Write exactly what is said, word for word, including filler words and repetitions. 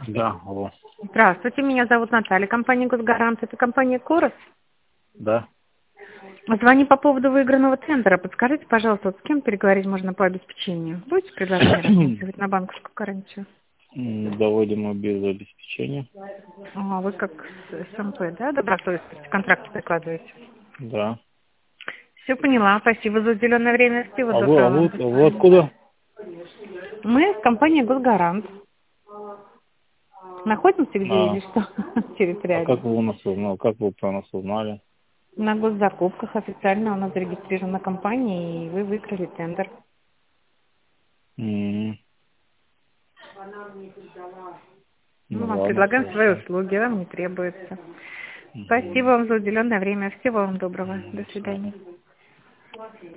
Да, алло. Здравствуйте, меня зовут Наталья, компания «Госгарант». Это компания «Корос». Да. Звоню по поводу выигранного тендера. Подскажите, пожалуйста, вот с кем переговорить можно по обеспечению? Будете предложение рассматривать на банковскую гарантию? М, Доводим мы без обеспечения. А, вы как с СМП, да, добросовестность, контракты прикладываете? Да. Все поняла. Спасибо за уделенное время. Всего А вы, а доброго вам. вы, До а вы свидания. откуда? Мы компания «Госгарант». Находимся где или А, что? а как Территориально. вы у нас узнали? Как вы про нас узнали? На госзакупках официально у нас зарегистрирована компания, и вы выиграли тендер. М, Мы Ну вам ладно, предлагаем свои хорошо. услуги, вам не требуется. Спасибо Мгм. вам за уделенное время. Всего вам доброго. Мгм, До До свидания. свидания.